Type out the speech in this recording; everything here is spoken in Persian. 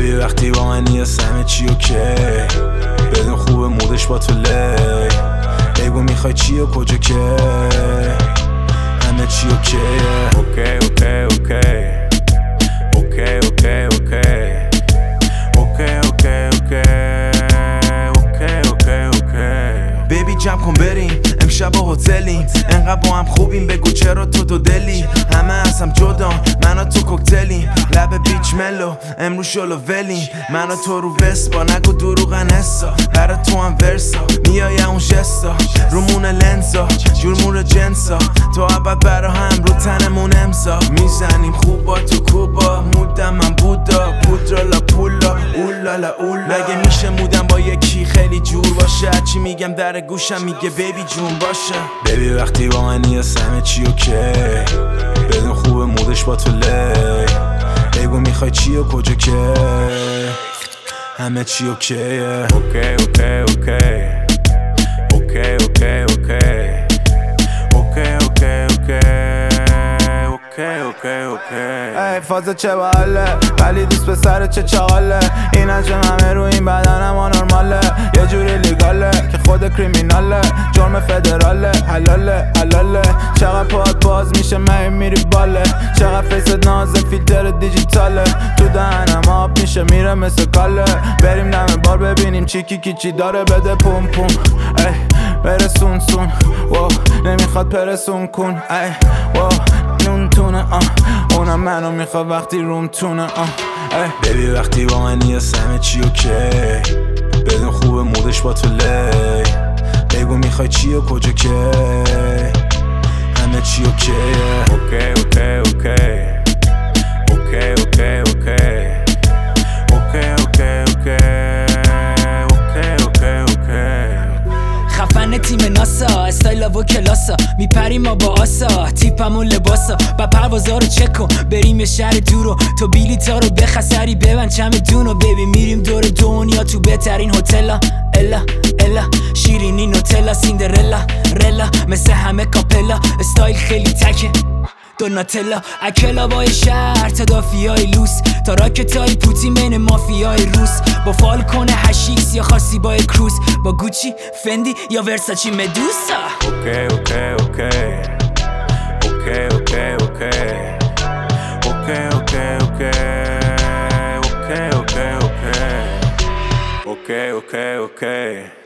بیبی وقتی با منی همه چی اوکی، بدون خوبه مودش با تو لی، بگو میخوای چی و کجا که همه چی اوکیه. اوکی اوکی اوکی اوکی اوکی اوکی اوکی اوکی اوکی اوکی اوکی. بیبی جمع کن بریم امشب با هتلیم، انقدر با هم خوبیم بگو چرا تو دو دلی، همه از هم جدا من و تو کوکتلیم، لب بیچ ملو امروز شلو ولیم، من و تو رو وسپا نگو دروغن حسا، برا تو هم ورسا میای اون جستا رومون لنزا جورمون جنسا، تو عبد برا هم رو تنمون امضا، میزنیم خوب با تو کوبا مودم من بودا پودرالا پولا اولالا اولا، مگه میشه مودم با یکی خیلی جور باشه، چی میگم در گوشم میگه بیبی جون باشه. بیبی وقتی با منی همه چی اوکی، بدون خوبه مودش با تو لی، بگو میخوای چی و کجا که همه چی اوکیه. اوکی اوکی اوکی اوکی اوکی اوکی اوکی اوکی اوکی اوکی اوکی. ای فازه چه باله ولی دوست پسر چه چاله، این انجام همه رو این بدنم آنورماله، یه جوری لیگاله که خود کریمیناله، جرم فدراله حلاله حلاله، چقدر پاد باز میشه من میری باله، چقدر فیست نازه فیلتر دیجیتاله، تو دهنم آب میشه میره مثل کاله، بریم دم بار ببینیم چیکی کی چی داره بده پوم پوم، ای برسون سون واو نمیخواد پرسون کن، ای واو نون تونه اونم منو میخواد وقتی روم تونه بیبی وقتی با منی همه چی اوکی، بدون خوبه مودش با تو لی، بگو میخوای چی و کجا که همه چی اوکیه. اوکی اوکی اوکی اوکی اوکی اوکی اوکی اوکی اوکی اوکی اوکی. خفن تیم ناسا استایل و کلاسا میپریم ما با آسا تیپمون لباسا با پروازا رو چک کن بریم یه شهر دورو تو بیلیتا رو بخسری ببند چمدونو بیبی میریم دور دنیا تو بهترین هتلا الا الا شیرینی نوتلا سیندرلا رلا مثل همه کاپلا استایل خیلی تکه دوناتلا اکلا بای شهر تدافیای لوس تا راکتای پوتین بین مافیای روس با فالکون هشیس یا خاصی با کروز با گوچی فندی یا ورساچی مدوسا. اوکی اوکی اوکی اوکی اوکی اوکی اوکی اوکی اوکی اوکی اوکی اوکی اوکی اوکی.